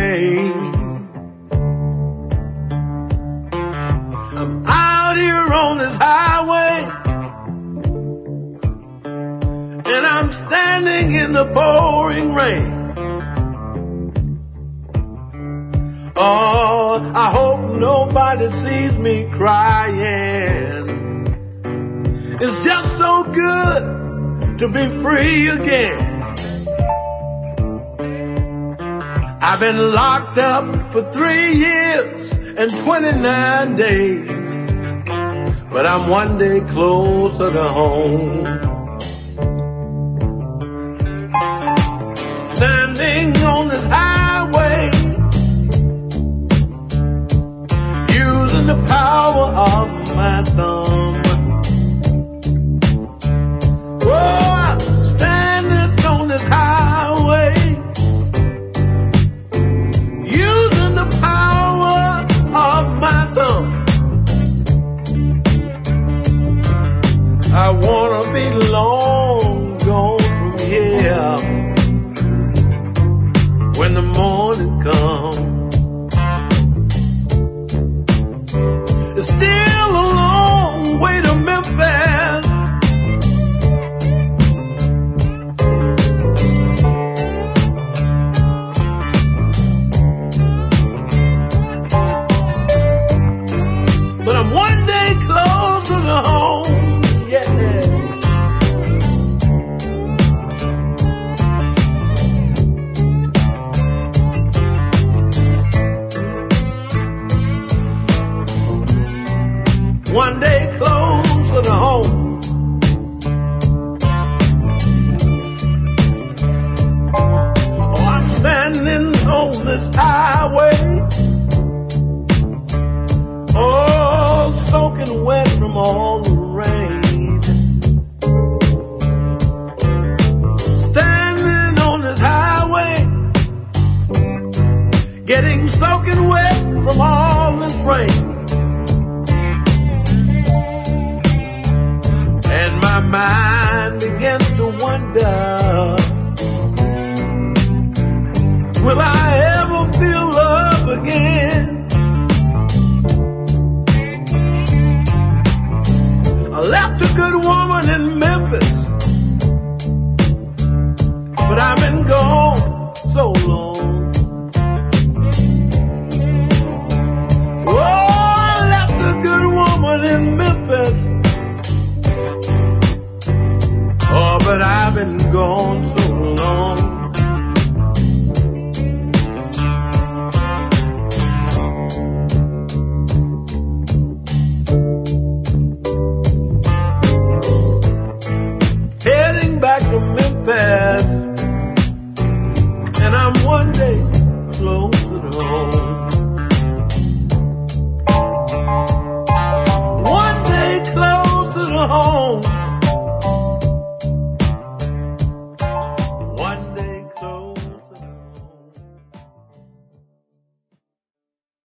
rain. I'm out here on this highway, and I'm standing in the pouring rain. Oh, I hope nobody sees me crying. It's just so good to be free again. I've been locked up for 3 years and 29 days, but I'm one day closer to home. Standing on this highway, using the power of my thumb. Oh, I'm standing on this highway, using the power of my thumb. I wanna be long gone from here when the morning comes. It's still a long way to Memphis, but I'm one day closer to home, yeah. One day closer to home. Oh, I'm standing on this highway, oh, soaking wet from all the rain. Standing on this highway, getting soaking wet from all this rain. And my mind begins to wonder, will I ever feel love again? I left a good woman in Memphis, but I've been gone so long. Oh, I left a good woman in Memphis, oh, but I've been gone so long. Heading back to Memphis, and I'm one day closer to home. One day closer to home.